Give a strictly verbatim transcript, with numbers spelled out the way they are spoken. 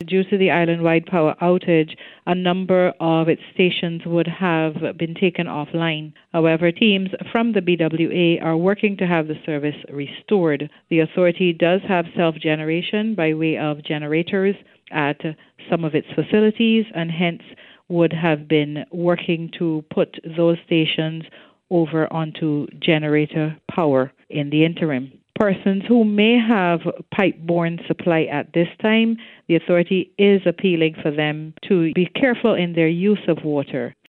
due to the island-wide power outage, a number of its stations would have been taken offline. However, teams from the B W A are working to have the service restored. The authority does have self-generation by way of generators at some of its facilities, and hence would have been working to put those stations over onto generator power in the interim. Persons who may have pipe-borne supply at this time, the authority is appealing for them to be careful in their use of water.